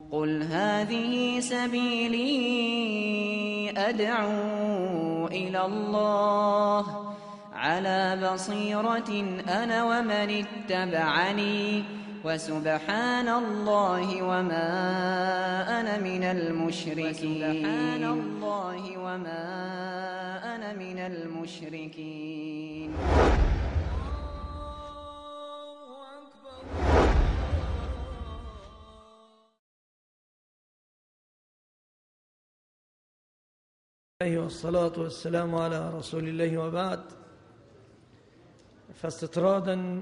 قل هذه سبيلي أدعو إلى الله على بصيرة أنا ومن اتبعني وسبحان الله وما أنا من المشركين. والصلاة والسلام على رسول الله، وبعد. فاستطرادا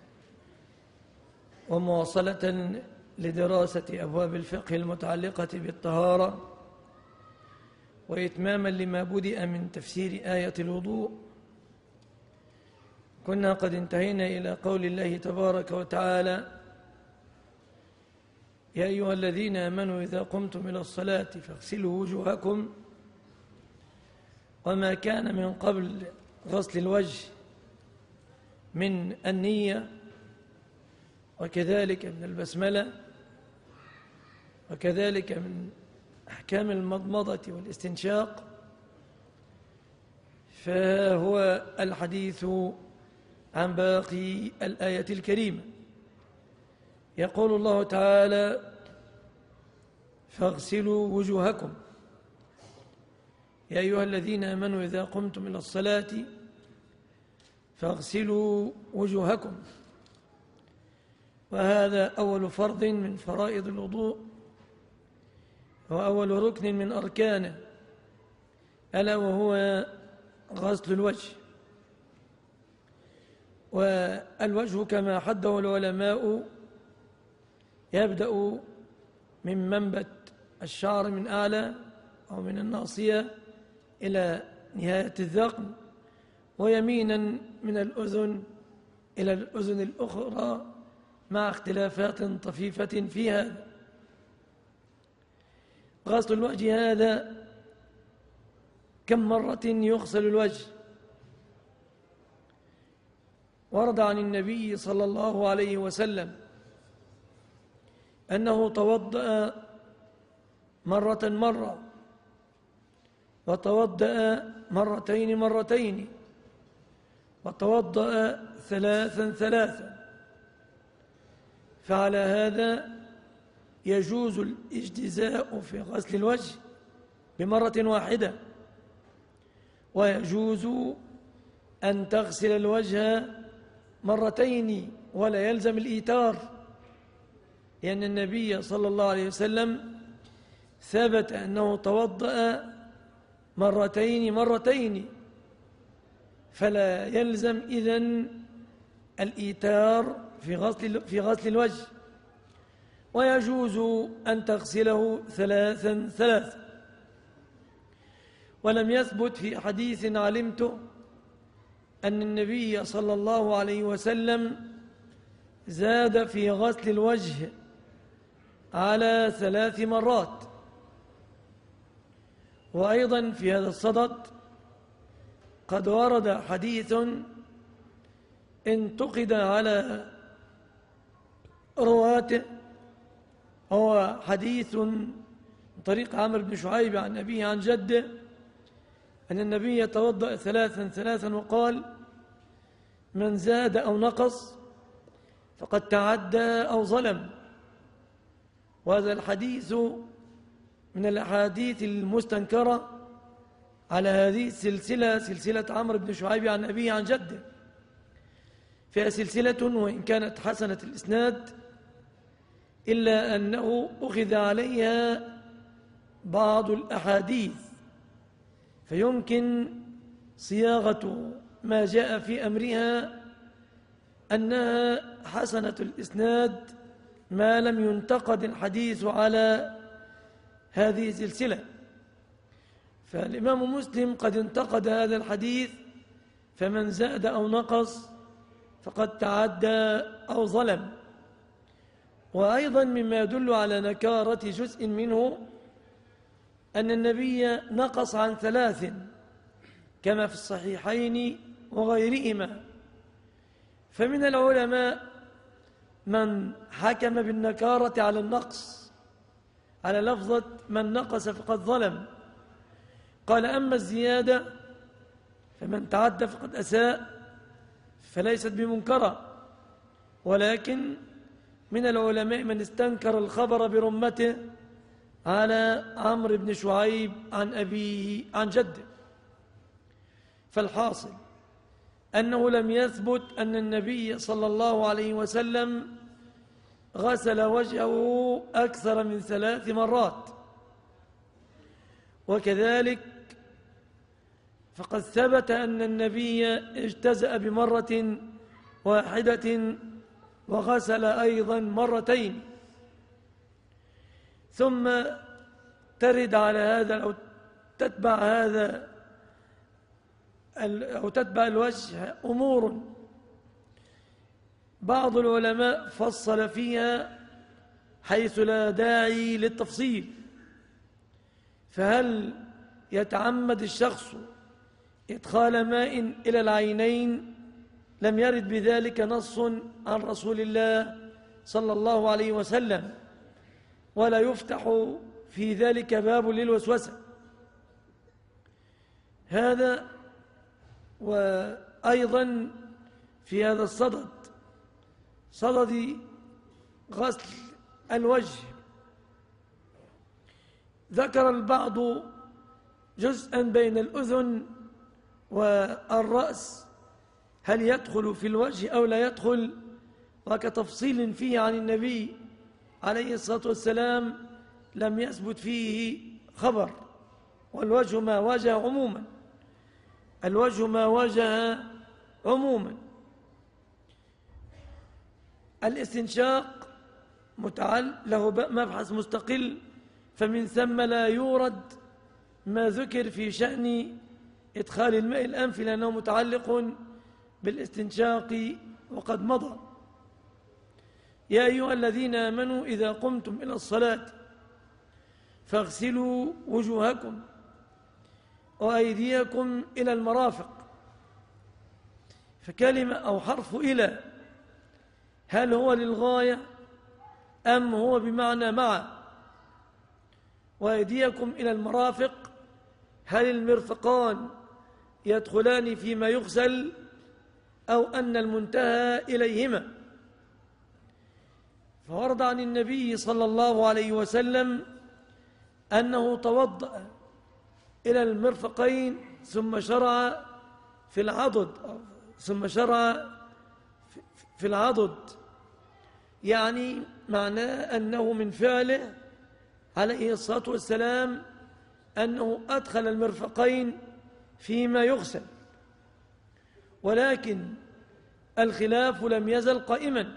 ومواصلة لدراسة أبواب الفقه المتعلقة بالطهارة، وإتماما لما بدأ من تفسير آية الوضوء، كنا قد انتهينا إلى قول الله تبارك وتعالى: يا أيها الذين آمنوا إذا قمتم إلى الصلاة فاغسلوا وجوهكم. وما كان من قبل غسل الوجه من النية، وكذلك من البسملة، وكذلك من أحكام المضمضة والاستنشاق، فهو الحديث عن باقي الآية الكريمة. يقول الله تعالى: فاغسلوا وجوهكم يا أيها الذين آمنوا إذا قمتم إلى الصلاة فاغسلوا وجوهكم. وهذا أول فرض من فرائض الوضوء، وأول ركن من أركانه، ألا وهو غسل الوجه. والوجه كما حده العلماء يبدأ من منبت الشعر من أعلى أو من الناصية إلى نهاية الذقن، ويمينا من الأذن إلى الأذن الأخرى، مع اختلافات طفيفة في هذا. غسل الوجه هذا كم مرة يغسل الوجه؟ ورد عن النبي صلى الله عليه وسلم أنه توضأ مرة، وتوضأ مرتين، وتوضأ ثلاثا. فعلى هذا يجوز الاجتزاء في غسل الوجه بمرة واحدة، ويجوز أن تغسل الوجه مرتين ولا يلزم الإيتار، لأن النبي صلى الله عليه وسلم ثبت أنه توضأ مرتين، فلا يلزم إذن الإيتار في غسل الوجه، ويجوز أن تغسله ثلاثا. ولم يثبت في حديث علمته أن النبي صلى الله عليه وسلم زاد في غسل الوجه على 3 مرات. وأيضا في هذا الصدد قد ورد حديث انتقد على رواته، هو حديث من طريق عمرو بن شعيب عن أبيه عن جده أن النبي توضأ ثلاثا وقال: من زاد أو نقص فقد تعدى أو ظلم. وهذا الحديث من الأحاديث المستنكرة على هذه السلسلة، سلسلة عمرو بن شعيب عن أبيه عن جده، فيها سلسلة وإن كانت حسنة الإسناد، إلا أنه أخذ عليها بعض الأحاديث، فيمكن صياغة ما جاء في أمرها أنها حسنة الإسناد ما لم ينتقد الحديث على هذه السلسلة. فالإمام مسلم قد انتقد هذا الحديث: فمن زاد أو نقص فقد تعدى أو ظلم. وأيضا مما يدل على نكارة جزء منه أن النبي نقص عن 3 كما في الصحيحين وغيرهما. فمن العلماء من حكم بالنكارة على النقص على لفظة من نقص فقد ظلم. قال أما الزيادة فمن تعدى فقد أساء فليست بمنكرة، ولكن من العلماء من استنكر الخبر برمته على عمرو بن شعيب عن أبيه عن جده. فالحاصل أنه لم يثبت أن النبي صلى الله عليه وسلم غسل وجهه أكثر من 3 مرات، وكذلك فقد ثبت أن النبي اجتزأ بمرة واحدة وغسل أيضا مرتين. ثم ترد على هذا أو تتبع هذا أو تتبع الوجه أمور بعض العلماء فصل فيها حيث لا داعي للتفصيل. فهل يتعمد الشخص إدخال ماء إلى العينين؟ لم يرد بذلك نص عن رسول الله صلى الله عليه وسلم، ولا يفتح في ذلك باب للوسوسة. هذا وأيضا في هذا صدد غسل الوجه ذكر البعض جزءا بين الأذن والرأس هل يدخل في الوجه أو لا يدخل، وكتفصيل فيه عن النبي عليه الصلاة والسلام لم يثبت فيه خبر. والوجه ما وجه عموما، الوجه ما وجه عموما. الاستنشاق له مبحث مستقل، فمن ثم لا يورد ما ذكر في شأن إدخال الماء الأنف لأنه متعلق بالاستنشاق وقد مضى. يا أيها الذين آمنوا إذا قمتم إلى الصلاة فاغسلوا وجوهكم وأيديكم إلى المرافق. فكلمة أو حرف إلى هل هو للغاية أم هو بمعنى مع؟ وأيديكم إلى المرافق هل المرفقان يدخلان فيما يغسل أو أن المنتهى إليهما؟ فورد عن النبي صلى الله عليه وسلم أنه توضأ إلى المرفقين ثم شرع في العضد، يعني معناه أنه من فعله عليه الصلاة والسلام أنه أدخل المرفقين فيما يغسل. ولكن الخلاف لم يزل قائما،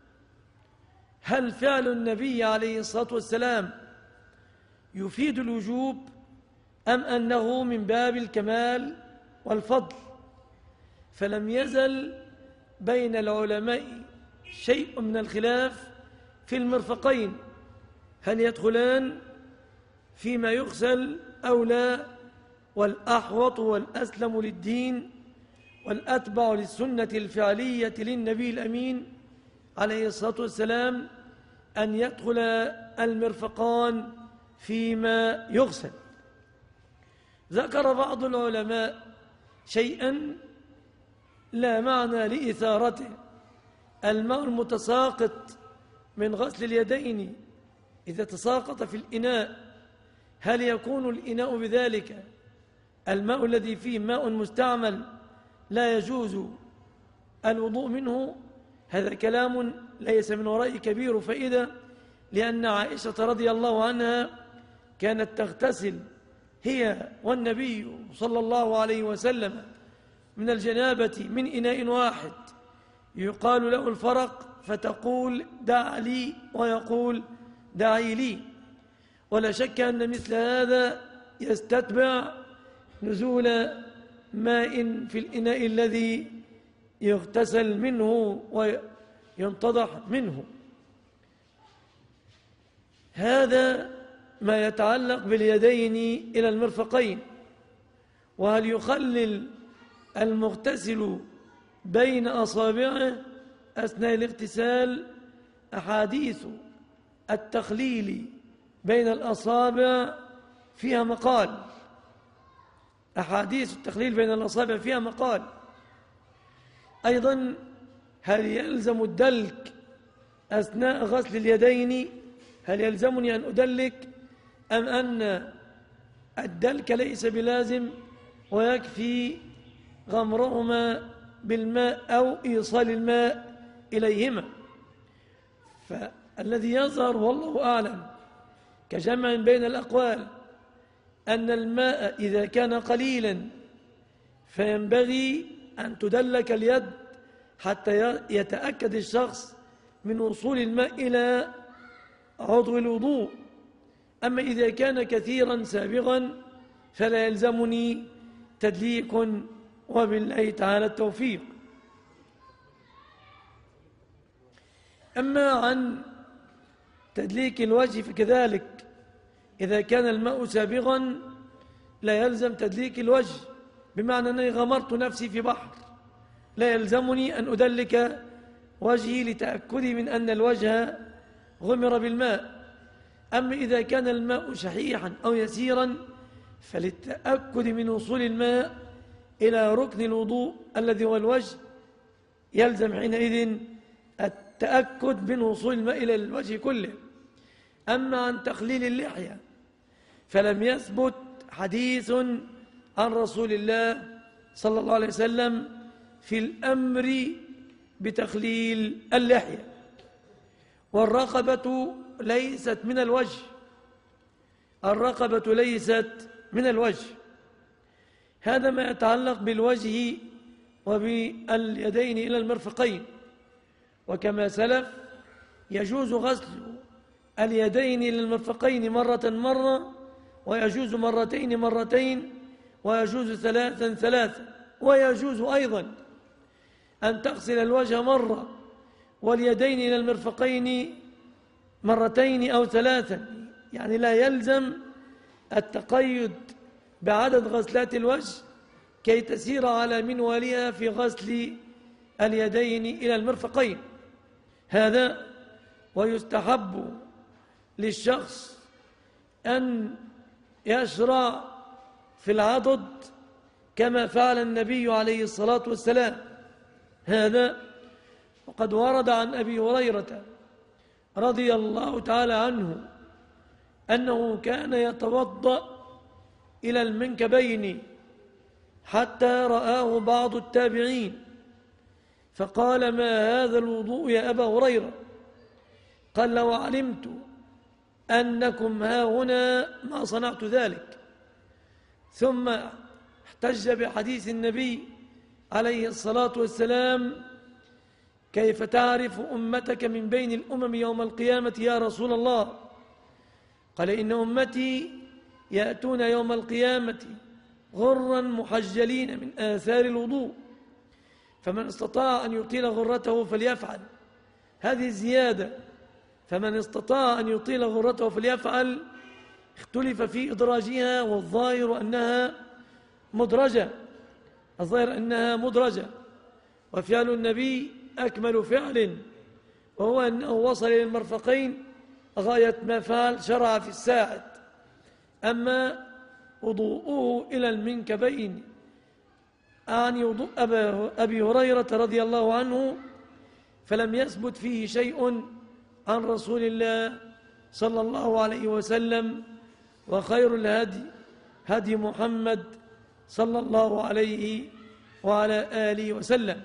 هل فعل النبي عليه الصلاة والسلام يفيد الوجوب أم أنه من باب الكمال والفضل؟ فلم يزل بين العلماء شيء من الخلاف في المرفقين، هل يدخلان فيما يغسل أو لا؟ والأحوط والأسلم للدين والأتبع للسنة الفعلية للنبي الأمين عليه الصلاة والسلام أن يدخل المرفقان فيما يغسل. ذكر بعض العلماء شيئا لا معنى لإثارته: الماء المتساقط من غسل اليدين إذا تساقط في الإناء هل يكون الإناء بذلك الماء الذي فيه ماء مستعمل لا يجوز الوضوء منه؟ هذا كلام ليس من وراء كبير فائدة، لأن عائشة رضي الله عنها كانت تغتسل هي والنبي صلى الله عليه وسلم من الجنابة من إناء واحد يقال له الفرق، فتقول دع لي ويقول دعي لي. ولا شك أن مثل هذا يستتبع نزول ماء في الإناء الذي يغتسل منه وينتضح منه. هذا ما يتعلق باليدين إلى المرفقين. وهل يخلل المغتسل بين أصابعه أثناء الاغتسال؟ أحاديث التخليل بين الأصابع فيها مقال، أحاديث التخليل بين الأصابع فيها مقال. أيضا هل يلزم الدلك أثناء غسل اليدين؟ هل يلزمني أن أدلك أم أن الدلك ليس بلازم ويكفي غمرهما بالماء أو إيصال الماء إليهما؟ فالذي يظهر والله أعلم كجمع بين الأقوال أن الماء إذا كان قليلا فينبغي أن تدلك اليد حتى يتأكد الشخص من وصول الماء إلى عضو الوضوء. أما إذا كان كثيرا سابغا فلا يلزمني تدليك، وبالله تعالى التوفيق. أما عن تدليك الوجه فكذلك إذا كان الماء سابغا لا يلزم تدليك الوجه، بمعنى أنني غمرت نفسي في بحر لا يلزمني أن أدلك وجهي لتأكدي من أن الوجه غمر بالماء. أما إذا كان الماء شحيحا أو يسيرا فللتأكد من وصول الماء إلى ركن الوضوء الذي هو الوجه يلزم حينئذ التأكد من وصول الماء إلى الوجه كله. أما عن تخليل اللحية فلم يثبت حديث عن رسول الله صلى الله عليه وسلم في الأمر بتخليل اللحية. والرقبة ليست من الوجه، الرقبة ليست من الوجه. هذا ما يتعلق بالوجه وباليدين إلى المرفقين. وكما سلف يجوز غسل اليدين إلى المرفقين مرة، ويجوز مرتين، ويجوز ثلاثا، ويجوز أيضا أن تغسل الوجه مرة واليدين إلى المرفقين مرتين أو ثلاثا، يعني لا يلزم التقيد بعدد غسلات الوجه كي تسير على منوالها في غسل اليدين إلى المرفقين. هذا ويستحب للشخص أن يشرع في العضد كما فعل النبي عليه الصلاة والسلام. هذا وقد ورد عن أبي هريرة رضي الله تعالى عنه أنه كان يتوضأ إلى المنكبين حتى رآه بعض التابعين فقال: ما هذا الوضوء يا أبا هريرة؟ قال: لو علمت أنكم ها هنا ما صنعت ذلك. ثم احتج بحديث النبي عليه الصلاة والسلام: كيف تعرف أمتك من بين الأمم يوم القيامة يا رسول الله؟ قال: إن أمتي يأتون يوم القيامة غرا محجلين من آثار الوضوء، فمن استطاع أن يطيل غرته فليفعل. هذه الزيادة، فمن استطاع أن يطيل غرته فليفعل، اختلف في إدراجها، والظاهر أنها مدرجة، وفعل النبي أكمل فعل، وهو أنه وصل إلى المرفقين غاية ما فعل، شرع في الساعد. أما وضوءه إلى المنكبين عن وضوء أبي هريرة رضي الله عنه فلم يثبت فيه شيء عن رسول الله صلى الله عليه وسلم، وخير الهدي هدي محمد صلى الله عليه وعلى آله وسلم.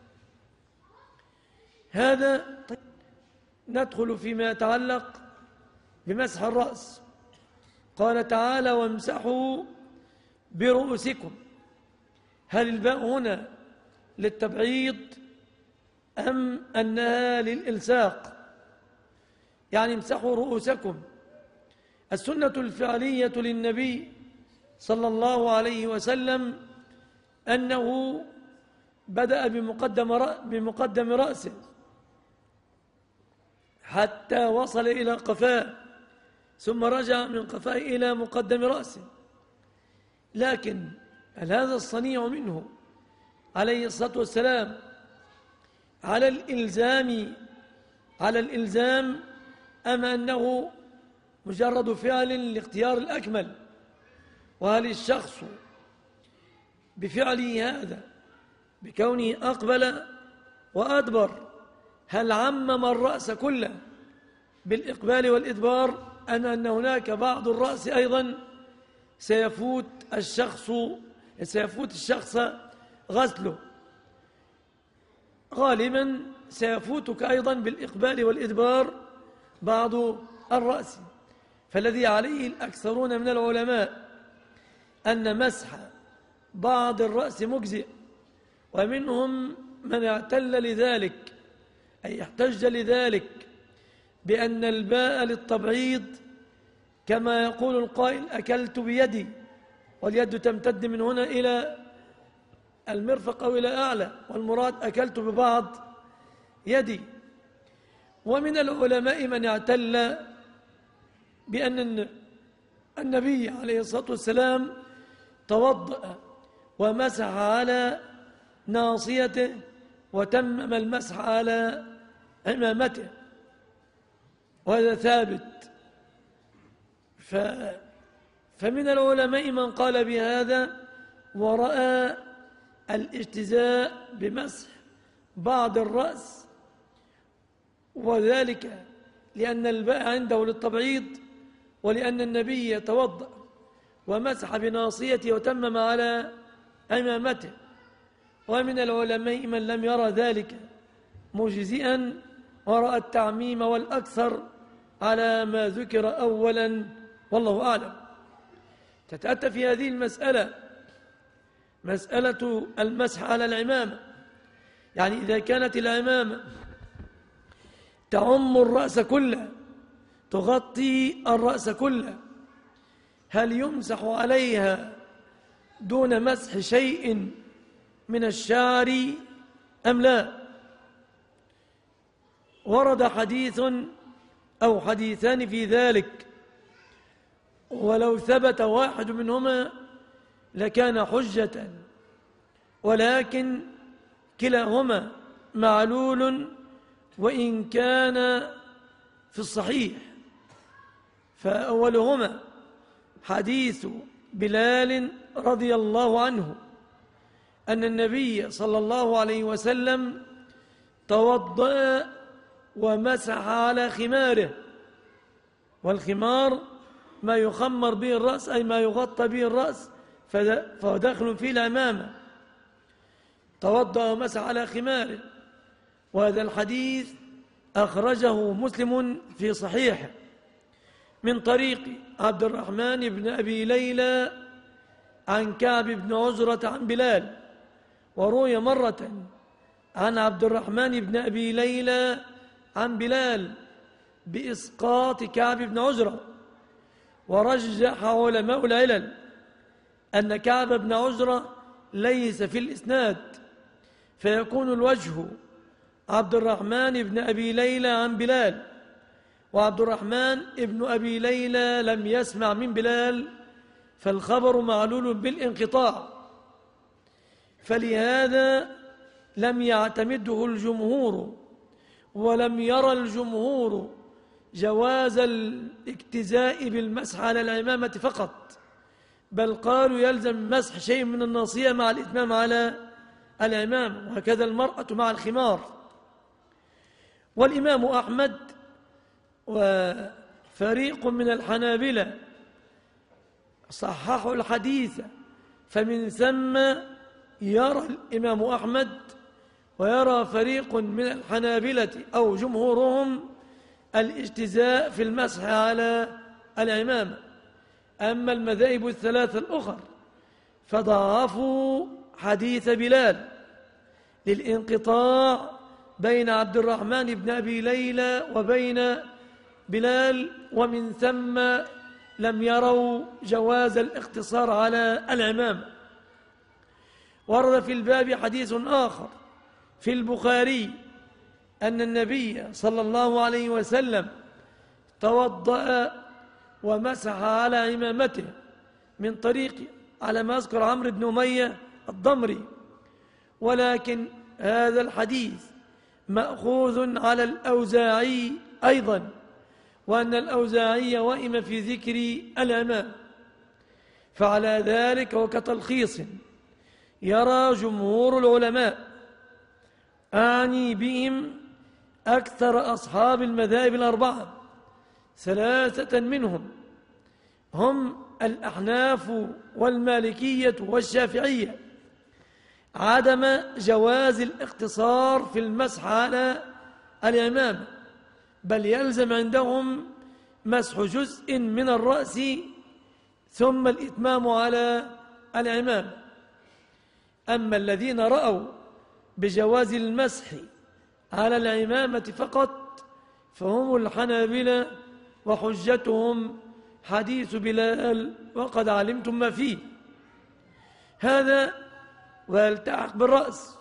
هذا ندخل فيما يتعلق بمسح الرأس. قال تعالى: وامسحوا برؤوسكم. هل الباء هنا للتبعيض أم أنها للإلصاق؟ يعني امسحوا رؤوسكم. السنة الفعلية للنبي صلى الله عليه وسلم أنه بدأ بمقدم رأسه حتى وصل إلى قفاه، ثم رجع من قفاه إلى مقدم رأسه. لكن هل هذا الصنيع منه عليه الصلاة والسلام على الإلزام أم أنه مجرد فعل لاختيار الأكمل، وهل الشخص بفعله هذا بكونه أقبل وأدبر هل عمم الرأس كله بالإقبال والإدبار، أم أن هناك بعض الرأس أيضا سيفوت الشخص غسله؟ غالبا سيفوتك أيضا بالإقبال والإدبار بعض الرأس، فالذي عليه الأكثرون من العلماء أن مسح بعض الرأس مجزئ، ومنهم من اعتل لذلك أي احتج لذلك بأن الباء للتبعيض، كما يقول القائل أكلت بيدي، واليد تمتد من هنا إلى المرفق أو إلى أعلى، والمراد أكلت ببعض يدي. ومن العلماء من اعتل بأن النبي عليه الصلاة والسلام توضأ ومسح على ناصيته وتمم المسح على عمامته، وهذا ثابت. فمن العلماء من قال بهذا ورأى الاجتزاء بمسح بعض الرأس، وذلك لأن الباء عنده للتبعيض، ولأن النبي توضأ ومسح بناصيته وتمم على عمامته. ومن العلماء من لم يرى ذلك مجزئا ورأى التعميم والأكثر على ما ذكر أولا، والله أعلم. تتأتى في هذه المسألة مسألة المسح على العمامة، يعني إذا كانت العمامة تعم الرأس كله تغطي الرأس كله، هل يمسح عليها دون مسح شيء من الشعر أم لا؟ ورد حديث أو حديثان في ذلك، ولو ثبت واحد منهما لكان حجة، ولكن كلاهما معلول وإن كان في الصحيح. فأولهما حديث بلال رضي الله عنه أن النبي صلى الله عليه وسلم توضأ ومسح على خماره، والخمار ما يخمر به الرأس أي ما يغطى به الرأس، فهو داخل فيه العمامة. توضأ ومسح على خماره، وهذا الحديث أخرجه مسلم في صحيحه من طريق عبد الرحمن بن أبي ليلى عن كعب بن عجرة عن بلال، وروي مرة عن عبد الرحمن بن أبي ليلى عن بلال بإسقاط كعب بن عجرة. ورجح علماء العلل أن كعب بن عجرة ليس في الإسناد، فيكون الوجه عبد الرحمن بن أبي ليلى عن بلال، وعبد الرحمن بن أبي ليلى لم يسمع من بلال، فالخبر معلول بالانقطاع، فلهذا لم يعتمده الجمهور، ولم يرى الجمهور جواز الاجتزاء بالمسح على العمامة فقط، بل قالوا يلزم مسح شيء من الناصية مع الإتمام على العمامة، وهكذا المرأة مع الخمار. والإمام أحمد وفريق من الحنابلة صححوا الحديث، فمن ثم يرى الإمام أحمد ويرى فريق من الحنابلة أو جمهورهم الاجتزاء في المسح على العمامة. أما المذاهب الثلاثة الأخر فضعفوا حديث بلال للانقطاع بين عبد الرحمن بن أبي ليلى وبين بلال، ومن ثم لم يروا جواز الاقتصار على العمامة. ورد في الباب حديث آخر في البخاري أن النبي صلى الله عليه وسلم توضأ ومسح على عمامته من طريق على ما أذكر عمرو بن أمية الضمري، ولكن هذا الحديث مأخوذ على الأوزاعي أيضا، وأن الأوزاعي وئم في ذكر العمام، فعلى ذلك وكتلخيص يرى جمهور العلماء، أعني بهم أكثر أصحاب المذاهب الأربعة، 3 منهم هم الأحناف والمالكية والشافعية، عدم جواز الاقتصار في المسح على العمامة، بل يلزم عندهم مسح جزء من الرأس ثم الإتمام على العمامة. أما الذين رأوا بجواز المسح على العمامة فقط فهم الحنابلة، وحجتهم حديث بلال وقد علمتم ما فيه. هذا ويلتحق بالرأس.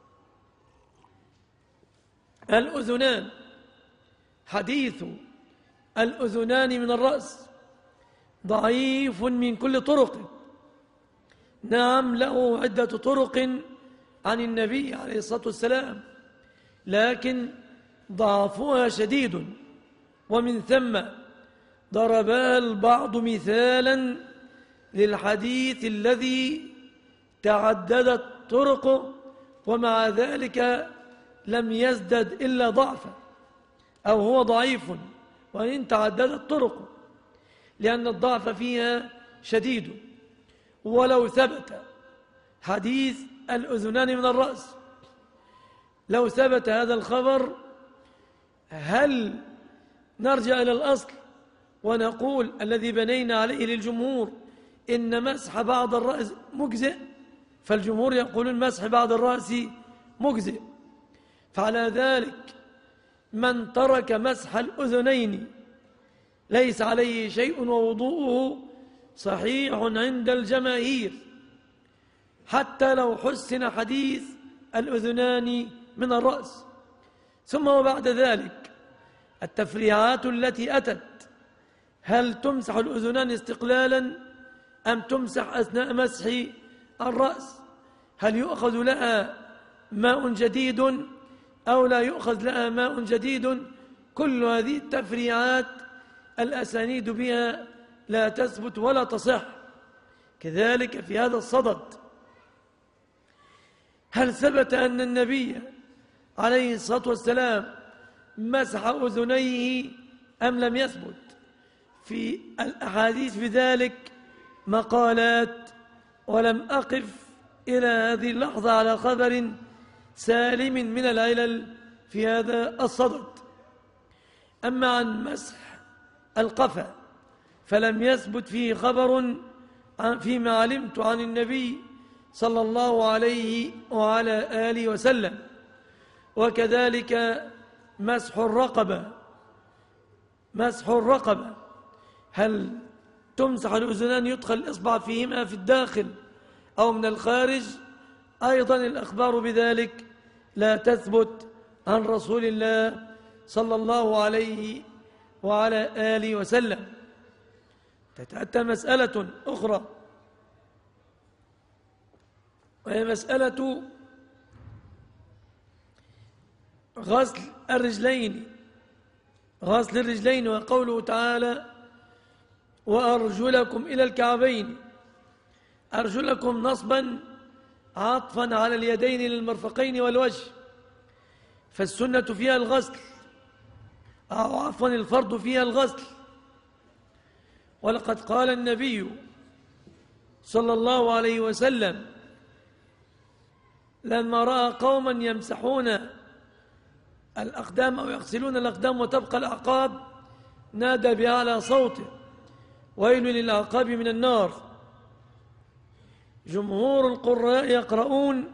الأذنان، حديث الأذنان من الرأس ضعيف من كل طرق، نعم له عدة طرق عن النبي عليه الصلاة والسلام، لكن ضعفها شديد، ومن ثم ضرب البعض مثالا للحديث الذي تعددت طرقه ومع ذلك لم يزدد إلا ضعفا، أو هو ضعيف وإن تعددت طرقه، لأن الضعف فيها شديد. ولو ثبت حديث الأذنان من الرأس، لو ثبت هذا الخبر، هل نرجع إلى الأصل ونقول الذي بنينا عليه للجمهور إن مسح بعض الرأس مجزئ؟ فالجمهور يقولون مسح بعض الرأس مجزئ، فعلى ذلك من ترك مسح الأذنين ليس عليه شيء ووضوءه صحيح عند الجماهير، حتى لو حسن حديث الأذنان من الرأس. ثم وبعد ذلك التفريعات التي أتت، هل تمسح الأذنان استقلالا أم تمسح أثناء مسح الرأس؟ هل يؤخذ لها ماء جديد أو لا يؤخذ لها ماء جديد؟ كل هذه التفريعات الأسانيد بها لا تثبت ولا تصح. كذلك في هذا الصدد، هل ثبت أن النبي عليه الصلاة والسلام مسح أذنيه أم لم يثبت؟ في الأحاديث بذلك مقالات، ولم أقف إلى هذه اللحظة على خبر سالم من العلل في هذا الصدد. أما عن مسح القفا فلم يثبت فيه خبر فيما علمت عن النبي صلى الله عليه وعلى آله وسلم. وكذلك مسح الرقبة، هل تمسح الأذنان يدخل الإصبع فيهما في الداخل أو من الخارج؟ أيضا الأخبار بذلك لا تثبت عن رسول الله صلى الله عليه وعلى آله وسلم. تتأتى مسألة أخرى، وهي مسألة غسل الرجلين، وقوله تعالى وأرجلكم إلى الكعبين. أرجلكم نصبا عطفا على اليدين للمرفقين والوجه، فالسنة فيها الغسل، أو عفوا الفرض فيها الغسل. ولقد قال النبي صلى الله عليه وسلم لما رأى قوما يمسحون الأقدام أو يغسلون الأقدام وتبقى الأعقاب، نادى بأعلى صوته ويل للأعقاب من النار. جمهور القراء يقرؤون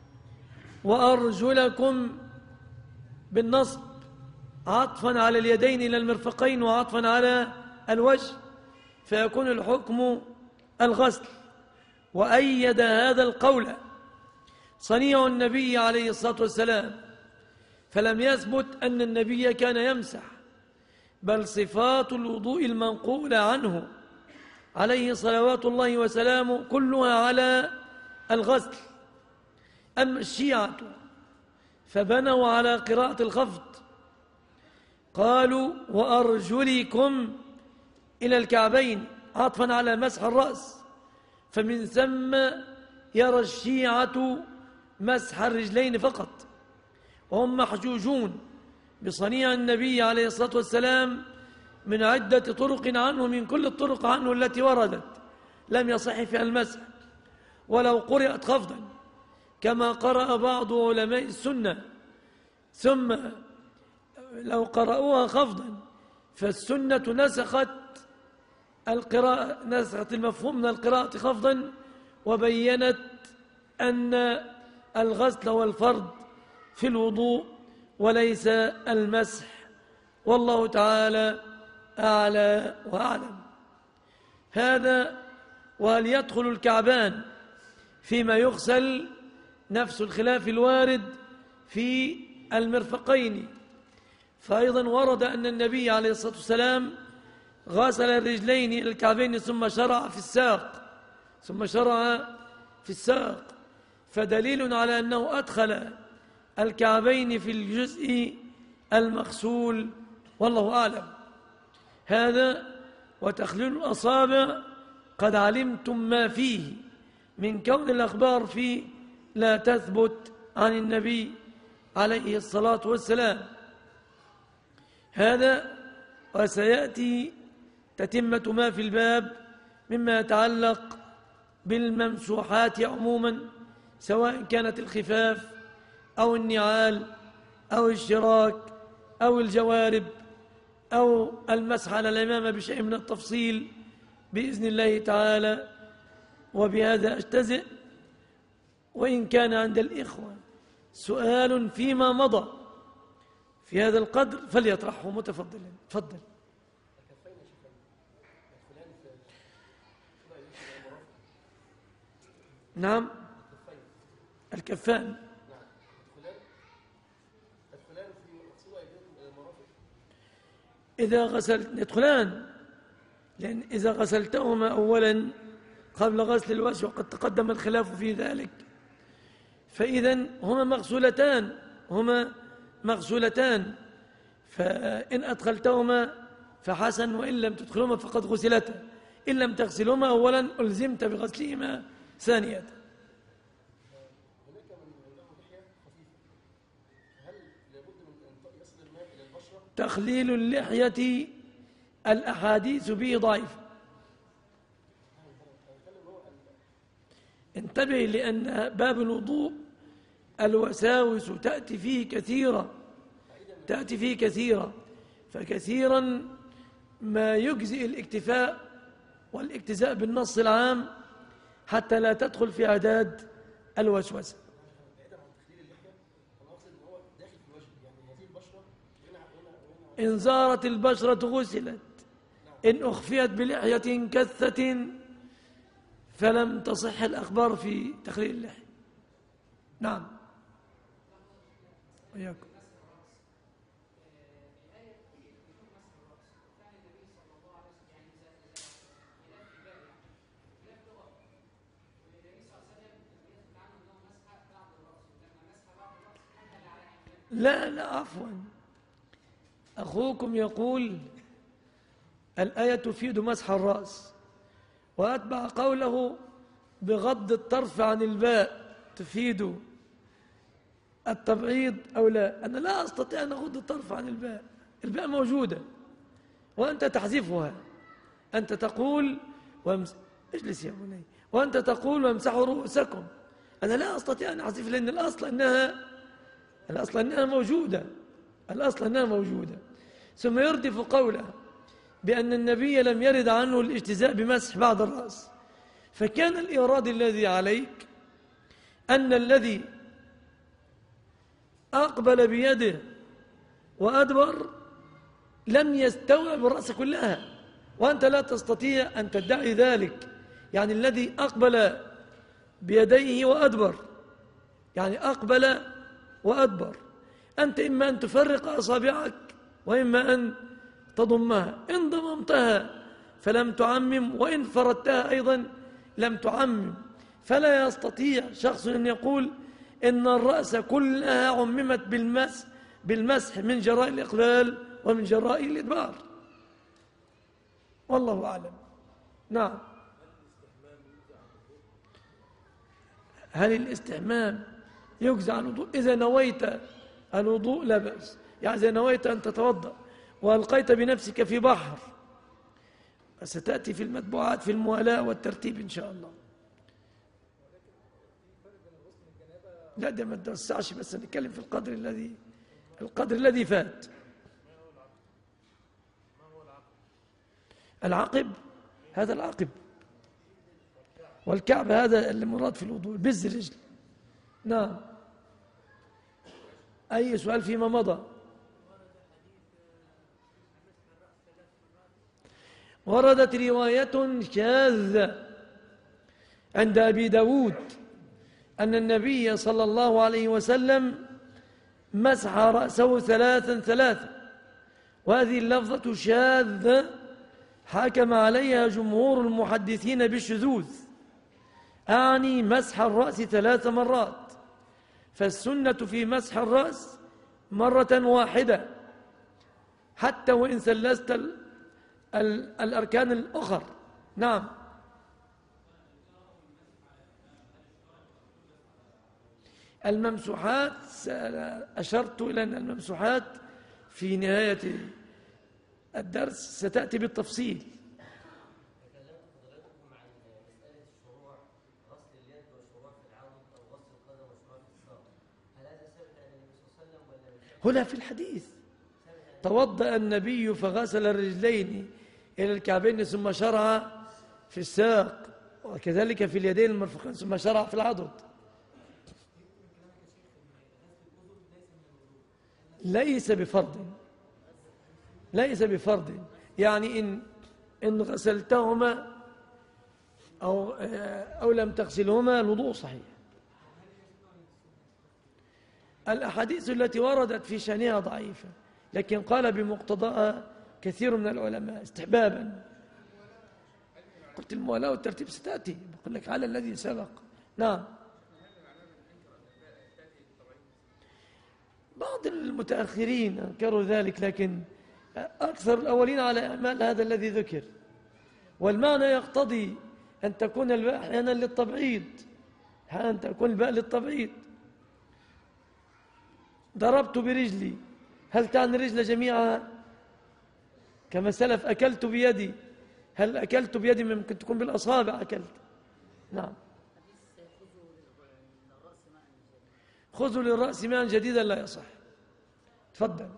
وأرجلكم بالنصب عطفا على اليدين إلى المرفقين وعطفا على الوجه، فيكون الحكم الغسل. وأيد هذا القول صنيع النبي عليه الصلاة والسلام، فلم يثبت أن النبي كان يمسح، بل صفات الوضوء المنقولة عنه عليه صلوات الله وسلامه كلها على الغسل. أما الشيعة فبنوا على قراءة الخفض، قالوا وأرجلكم إلى الكعبين عطفا على مسح الرأس، فمن ثم يرى الشيعة مسح الرجلين فقط، وهم محجوجون بصنيع النبي عليه الصلاة والسلام من عدة طرق عنه، من كل الطرق عنه التي وردت لم يصح فيها المسح ولو قرأت خفضا كما قرأ بعض علماء السنة، ثم لو قرأوها خفضا فالسنة نسخت القراءة، نسخت المفهوم من القراءة خفضا، وبينت أن الغسل والفرض في الوضوء وليس المسح، والله تعالى أعلى وأعلم. هذا. وهل يدخل الكعبان فيما يغسل؟ نفس الخلاف الوارد في المرفقين، فأيضا ورد أن النبي عليه الصلاة والسلام غسل الرجلين إلى الكعبين ثم شرع في الساق، فدليل على أنه أدخل الكعبين في الجزء المغسول، والله أعلم. هذا. وتخليل الأصابع قد علمتم ما فيه من كون الأخبار فيه لا تثبت عن النبي عليه الصلاة والسلام. هذا. وسيأتي تتمة ما في الباب مما يتعلق بالممسوحات عموما، سواء كانت الخفاف أو النعال أو الشراك أو الجوارب أو المسح على الإمامة بشيء من التفصيل بإذن الله تعالى. وبهذا أجتزئ، وإن كان عند الإخوة سؤال فيما مضى في هذا القدر فليطرحه متفضلا. تفضل. نعم، الكفان. إذا غسلت يدخلان، لأن إذا غسلتهما أولا قبل غسل الوجه وقد تقدم الخلاف في ذلك، فإذا هما مغسولتان، فإن أدخلتهما فحسن، وإن لم تدخلهما فقد غسلتا. إن لم تغسلهما أولا ألزمت بغسلهما ثانية. تخليل اللحية الأحاديث به ضعيفة. انتبه، لأن باب الوضوء الوساوس تأتي فيه كثيرا، فكثيرا ما يجزئ الاكتفاء والاكتزاء بالنص العام حتى لا تدخل في عداد الوسوسة. إن زارت البشرة غسلت، إن أخفيت بلحية كثة فلم تصح الأخبار في تخليل اللحية. نعم. وياكم. لا عفوا، أخوكم يقول الآية تفيد مسح الرأس، وأتبع قوله بغض الطرف عن الباء تفيد التبعيض أو لا. أنا لا أستطيع أن أغض الطرف عن الباء، الباء موجودة وأنت تحذفها. أنت تقول اجلس يا بني، وأنت تقول وامسحوا رؤوسكم. أنا لا أستطيع أن أحذف، لأن الأصل أنها موجودة. ثم يردف قوله بأن النبي لم يرد عنه الاجتزاء بمسح بعض الرأس، فكان الإيراد الذي عليك أن الذي أقبل بيده وأدبر لم يستوعب الرأس كلها، وأنت لا تستطيع أن تدعي ذلك. يعني الذي أقبل بيديه وأدبر، يعني أقبل وأدبر، أنت إما أن تفرق أصابعك وإما أن تضمها. إن ضممتها فلم تعمم، وإن فردتها أيضا لم تعمم. فلا يستطيع شخص أن يقول إن الرأس كلها عممت بالمسح من جراء الإقبال ومن جراء الإدبار. والله أعلم. نعم. هل الاستحمام يجزع عن الوضوء؟ إذا نويت الوضوء لا بأس، يعني إذا نويت أن تتوضأ وألقيت بنفسك في بحر، ستأتي في المتبوعات في الموالاة والترتيب إن شاء الله. لا ده ما تدرسعش، بس نتكلم في القدر الذي فات. العقب هذا العقب، والكعب هذا اللي مراد في الوضوء، بز الرجل. نعم. أي سؤال فيما مضى؟ وردت رواية شاذة عند أبي داود أن النبي صلى الله عليه وسلم مسح رأسه ثلاثا، وهذه اللفظة شاذة حكم عليها جمهور المحدثين بالشذوذ، أعني مسح الرأس 3 مرات، فالسنة في مسح الرأس مرة واحدة حتى وإن ثلثت الأركان الأخر. نعم. الممسوحات أشرت إلى أن الممسوحات في نهاية الدرس ستأتي بالتفصيل. هنا في الحديث توضأ النبي فغسل الرجلين إلى الكعبين ثم شرع في الساق، وكذلك في اليدين المرفقين ثم شرع في العضد. ليس بفرض، يعني إن غسلتهما أو لم تغسلهما الوضوء صحيح. الأحاديث التي وردت في شأنها ضعيفة، لكن قال بمقتضاها كثير من العلماء استحبابا. قلت الموالاة والترتيب ستأتي، بقول لك على الذي سبق. نعم. بعض المتأخرين أنكروا ذلك، لكن أكثر الأولين على إعمال هذا الذي ذكر. والمعنى يقتضي أن تكون الباء أحيانا للتبعيض، أن تكون الباء للتبعيض. ضربت برجلي، هل تعني الرجل جميعها؟ كما سلف أكلت بيدي، هل أكلت بيدي؟ ممكن تكون بالأصابع أكلت. نعم. خذوا للرأس ماء جديدا لا يصح. تفضل.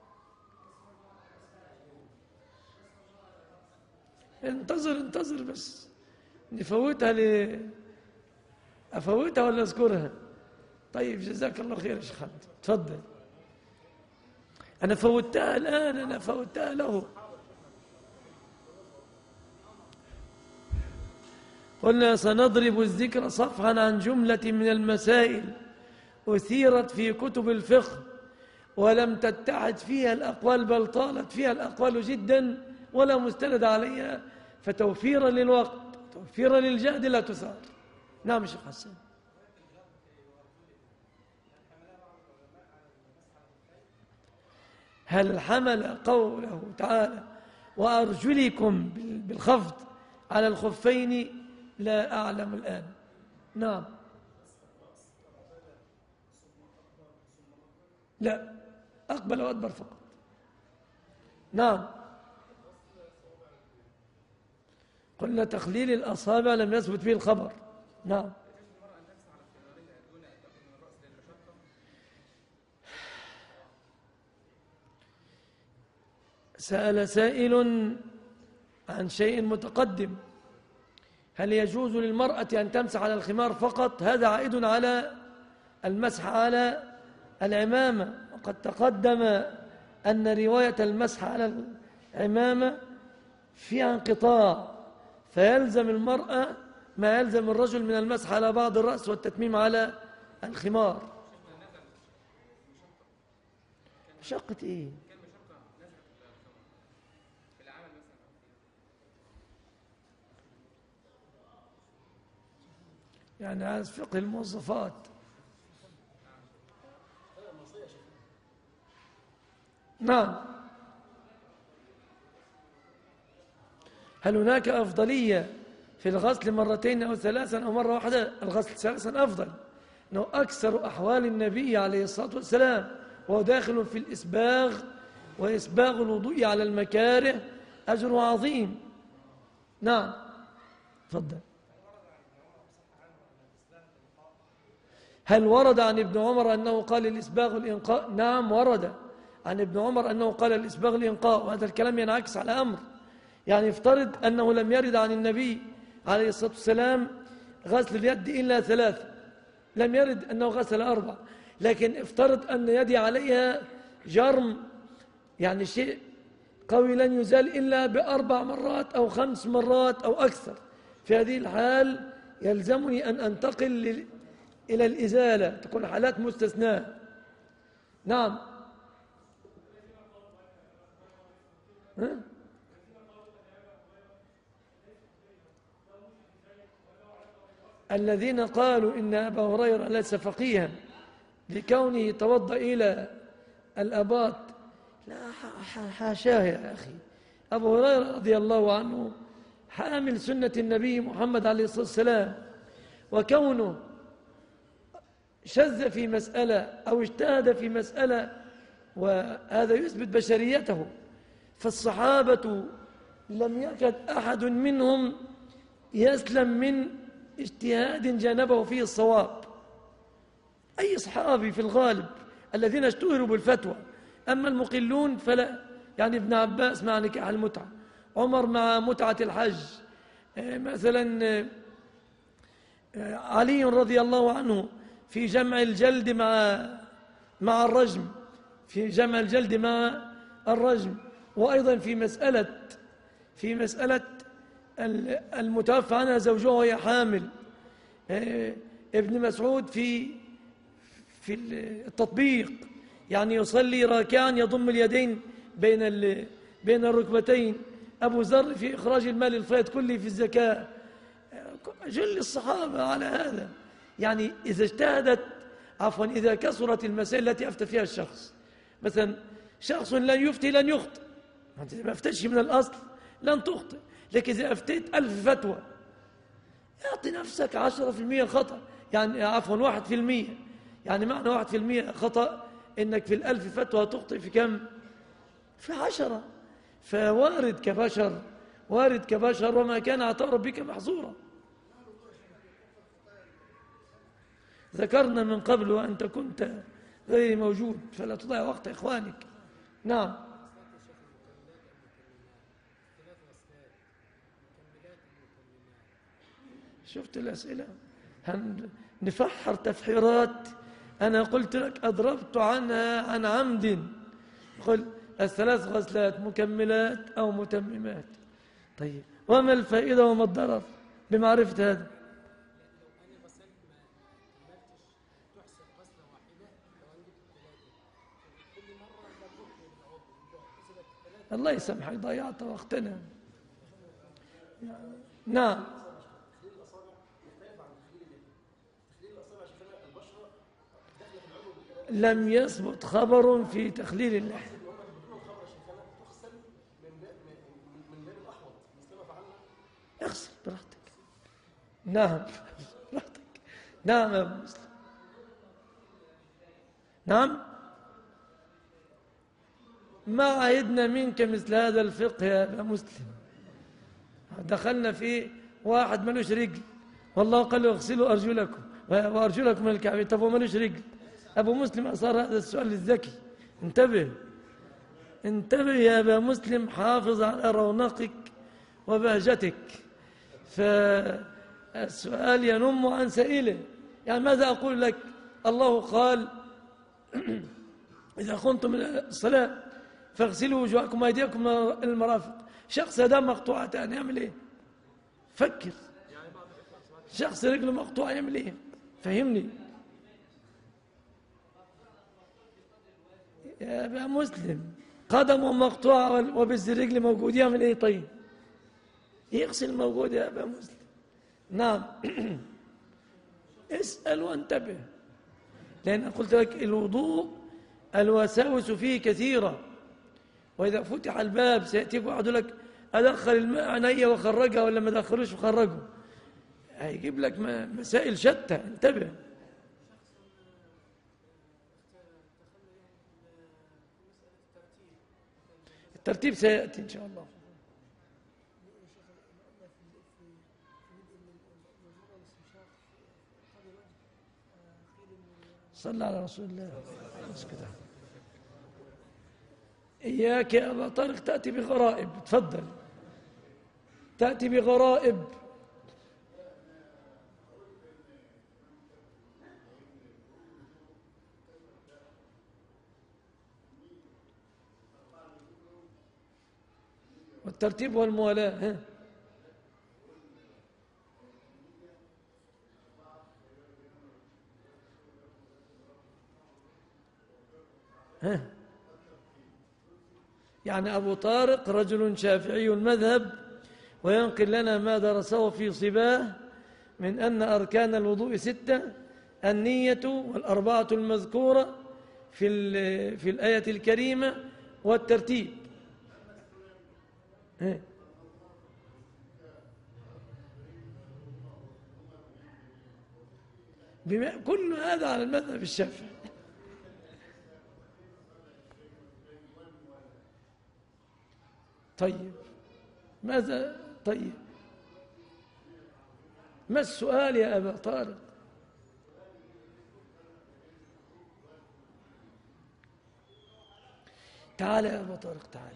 انتظر بس نفوتها أفوتها ولا أذكرها؟ طيب جزاك الله خير يا شيخ حمد. تفضل. أنا فوتها الآن، أنا فوتها له. قلنا سنضرب الذكر صفحا عن جملة من المسائل أثيرت في كتب الفقه ولم تتحد فيها الأقوال، بل طالت فيها الأقوال جدا ولا مستند عليها، فتوفيرا للوقت توفيرا للجهد لا تثار. نعم يا شيخ حسن. هل حمل قوله تعالى وأرجلكم بالخفض على الخفين؟ لا أعلم الآن. نعم. لا، أقبل وأدبر فقط. نعم. قلنا تخليل الأصابع لم يثبت به الخبر. نعم. سأل سائل عن شيء متقدم، هل يجوز للمرأة أن تمسح على الخمار فقط؟ هذا عائد على المسح على العمامة، وقد تقدم أن رواية المسح على العمامة فيها انقطاع، فيلزم المرأة ما يلزم الرجل من المسح على بعض الرأس والتتميم على الخمار. مشقة إيه؟ يعني عايز فقه الموظفات. نعم. هل هناك أفضلية في الغسل مرتين أو ثلاثا أو مرة واحدة؟ الغسل ثلاثا أفضل، أنه أكثر أحوال النبي عليه الصلاة والسلام، وهو داخل في الإسباغ، وإسباغ الوضوء على المكاره أجر عظيم. نعم تفضل. هل ورد عن ابن عمر أنه قال الإسباغ الإنقاء؟ نعم ورد عن ابن عمر أنه قال الإسباغ الإنقاء، وهذا الكلام ينعكس على أمر، يعني افترض أنه لم يرد عن النبي عليه الصلاة والسلام غسل اليد إلا ثلاثة، لم يرد أنه غسل أربع، لكن افترض أن يدي عليها جرم، يعني شيء قوي لن يزال إلا بأربع مرات أو 5 مرات أو أكثر. في هذه الحال يلزمني أن أنتقل إلى الإزالة، تكون حالات مستثناة. نعم. الذين قالوا إن أبا هريرة ليس فقيها لكونه توضأ إلى الأباط، لا حاشاه يا أخي. أبو هريرة رضي الله عنه حامل سنة النبي محمد عليه الصلاة والسلام، وكونه شذ في مسألة أو اجتهد في مسألة وهذا يثبت بشريته، فالصحابة لم يكد أحد منهم يسلم من اجتهاد جانبه فيه الصواب. أي صحابي في الغالب الذين اشتهروا بالفتوى، أما المقلون فلا، يعني ابن عباس مع نكاح المتعة، عمر مع متعة الحج، مثلا علي رضي الله عنه في جمع الجلد مع الرجم، في جمع الجلد مع الرجم، وأيضا في مسألة المتوفى عنها زوجها وهي حامل، ابن مسعود في التطبيق، يعني يصلي راكعا يضم اليدين بين الركبتين، أبو ذر في إخراج المال الفائت كله في الزكاة، جل الصحابة على هذا. يعني إذا اجتهدت، إذا كثرت المسائل التي أفتى فيها الشخص، مثلا شخص لن يفتي لن يخطئ، ما افتتش من الأصل لن تخطئ، لكن إذا أفتيت 1000 فتوى يعطي نفسك 10% خطأ، يعني 1%، يعني معنى 1% خطأ إنك في 1000 فتوى تخطئ في كم؟ في 10. فوارد كبشر وما كان عطاء ربك محظورا. ذكرنا من قبل وأنت كنت غير موجود، فلا تضيع وقت إخوانك. نعم. شفت الأسئلة؟ نفحر تفحيرات. أنا قلت لك أضربت عنها عن عمد، قل 3 غسلات مكملات أو متممات. طيب وما الفائدة وما الضرر بمعرفة هذا؟ الله يسامحك، ضيعت وقتنا. نعم. لم يثبت خبر في تخليل اللحية. اغسل براحتك. نعم براحتك. نعم يا أبو مسلم. نعم. ما عهدنا منك مثل هذا الفقه يا أبا مسلم. دخلنا في واحد ملوش رجل، والله قال له اغسلوا أرجلكم وأرجلكم من الكعبين، طب هو ملوش رجل. أبو مسلم أصار هذا السؤال الذكي. انتبه يا أبا مسلم، حافظ على رونقك وبهجتك، فالسؤال ينم عن سائله. يعني ماذا أقول لك؟ الله قال إذا قمتم من الصلاة فاغسلوا وجوهكم وأيديكم من المرافق. شخص يداه مقطوعتان يعمل إيه؟ فكر. شخص رجله مقطوعة يعمل إيه؟ فهمني يا أبا مسلم. قدمه مقطوعة وبز الرجل موجود، يعمل إيه طيب؟ يغسل موجود يا أبا مسلم. نعم. اسأل وانتبه، لأن قلت لك الوضوء الوساوس فيه كثيرة، وإذا فتح الباب سيأتيك واحد لك أدخل الماء عينيا وأخرجها ولا ما أدخلوش وأخرجه، هيجيب لك مسائل شتى. انتبه. الترتيب سيأتي إن شاء الله. صلى على رسول الله. إياك يا أبا طارق تأتي بغرائب. تفضل. تأتي بغرائب. والترتيب والموالاة. يعني أبو طارق رجل شافعي المذهب، وينقل لنا ما درسه في صباه من أن أركان الوضوء 6: النية والأربعة المذكورة في الآية الكريمة والترتيب. كل هذا على المذهب الشافعي. طيب ماذا؟ طيب ما السؤال يا أبا طارق؟ تعال يا أبا طارق، تعال.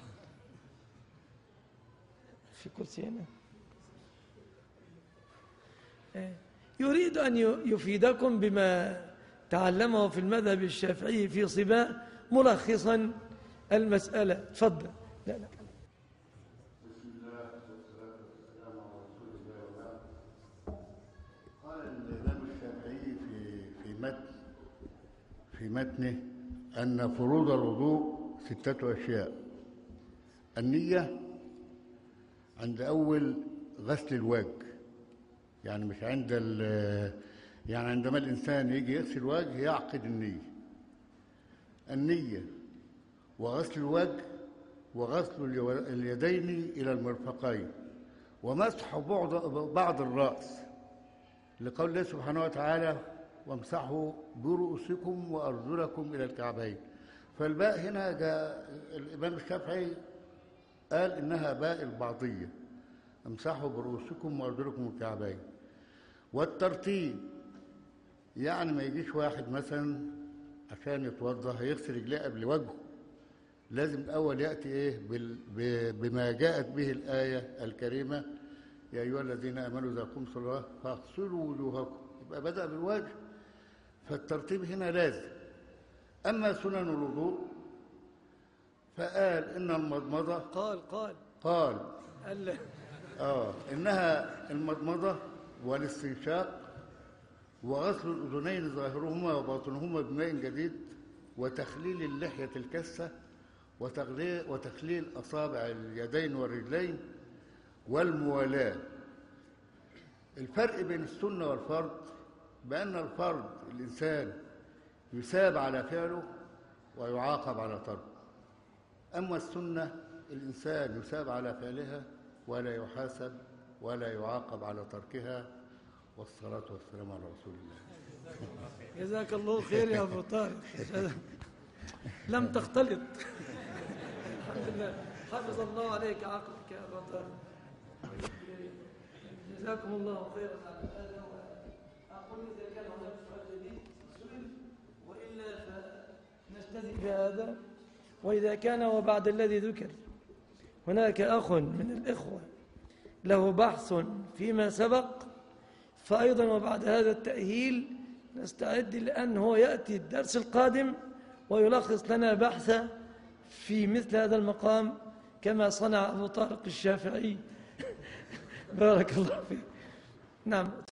في كرسي هنا. يريد أن يفيدكم بما تعلمه في المذهب الشافعي في صباه ملخصا المسألة. تفضل. لا لا. بسم الله والصلاة والسلام على رسول الله وبعد. قال الإمام الشافعي في متنه أن فروض الوضوء 6 أشياء: النية عند أول غسل الوجه، يعني مش يعني عندما الإنسان يجي يغسل الوجه يعقد النية وغسل الوجه وغسل اليدين إلى المرفقين ومسح بعض الرأس، لقول الله سبحانه وتعالى: وامسحوا برؤوسكم وأرجلكم إلى الكعبين. فالباء هنا جاء الإمام الشافعي قال إنها باء البعضية: امسحوا برؤوسكم وأرجلكم الكعبين. والترتيب يعني ما يجيش واحد مثلا عشان يتوضا هيغسل رجليه قبل وجهه، لازم الأول يأتي بما جاءت به الآية الكريمة: يا أيها الذين آمنوا إذا قمتم الصلاة فاغسلوا وجوهكم، يبقى بدأ بالوجه. فالترتيب هنا لازم. أما سنن الوضوء فقال إن المضمضة قال إنها المضمضة والاستنشاق وغسل الأذنين ظاهرهما وباطنهما بماء جديد وتخليل اللحية الكسة وتخليل أصابع اليدين والرجلين والموالاة. الفرق بين السنة والفرض بأن الفرض الإنسان يثاب على فعله ويعاقب على تركه، أما السنة الإنسان يثاب على فعلها ولا يحاسب ولا يعاقب على تركها. والصلاة والسلام على رسول الله. جزاك الله خير يا أبو طارق. لم تختلط. الحمد لله، حفظ الله عليك عقلك يا أبو طارق. جزاكم الله خيرا على هذا. وأقول إذا كان هناك سؤال جديد وإلا فنستهزئ بهذا. وإذا كان وبعد الذي ذكر هناك أخ من الإخوة له بحث فيما سبق، فأيضا وبعد هذا التأهيل نستعد لأنه يأتي الدرس القادم ويلخص لنا بحثه في مثل هذا المقام كما صنع أبو طارق الشافعي. بارك الله فيك. نعم.